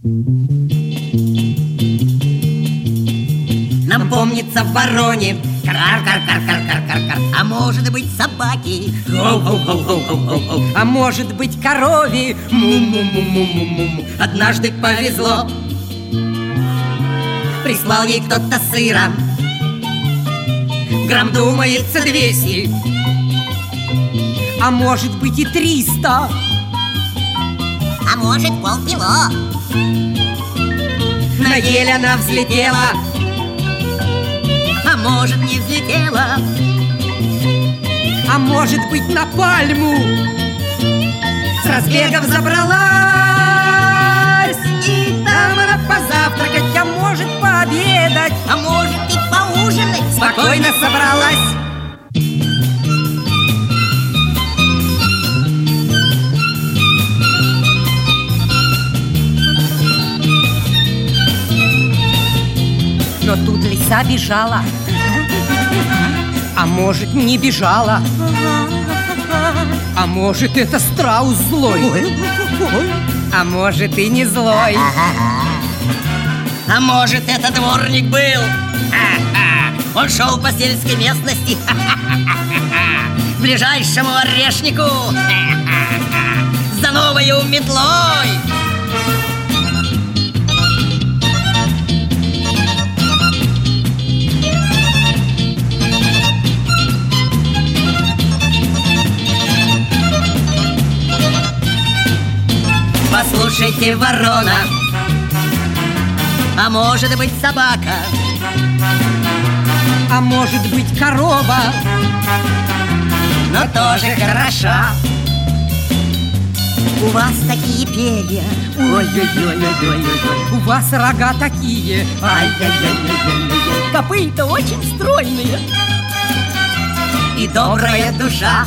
Нам помнится вороне кар-кар-кар-кар-кар-кар-кар, а может быть собаки, а может быть корове, му-му-му-му-му-му. Однажды повезло, прислал ей кто-то сыра, грамм, думается, 200, а может быть и 300, а может полкило. на ель она взлетела, а может не взлетела, а может быть на пальму с разбегов забралась, и там она позавтракать, а может пообедать, А может и поужинать. спокойно собралась. но тут лиса бежала, а может не бежала, а может это страус злой, а может и не злой, А может, это дворник был? Он шел по сельской местности к ближайшему орешнику за новою метлой. Послушайте, ворона, а может быть собака, а может быть корова, но тоже хороша. У вас такие перья. Ой-ой-ой-ой-ой-ой. у вас рога такие, Ай-яй-яй-яй-яй-яй. копыта очень стройные, И добрая душа.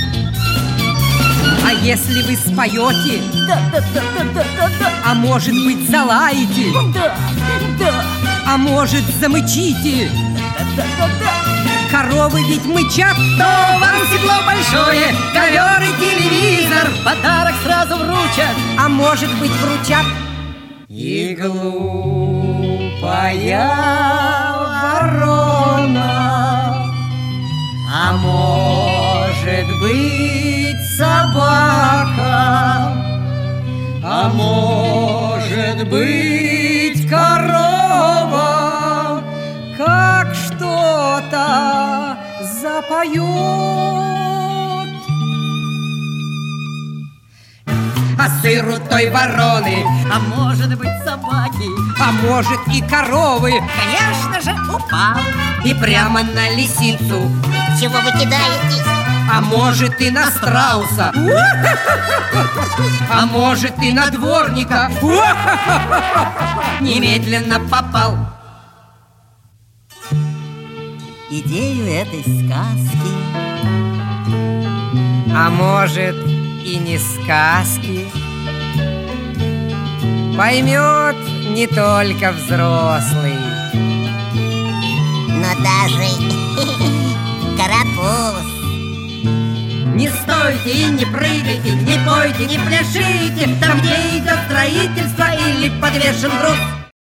а если вы споете, Да. а может быть залаете, Да. а может замычите, Да. коровы ведь мычат, То вам седло большое, ковер и телевизор подарок сразу вручат. а может быть вручат. И глупая ворона, а может быть собака, а может быть корова, Как что-то запоет. а сыру той вороны, а может быть собаки, А может и коровы, конечно же, упал и прямо на лисицу, Чего вы кидаетесь? а может и на страуса, а может и на дворника. немедленно попал. Идею этой сказки, А может и не сказки, поймет не только взрослый. Но даже карапуз. не стойте и не прыгайте, не пойте, не пляшите там, где идет строительство или подвешен груз.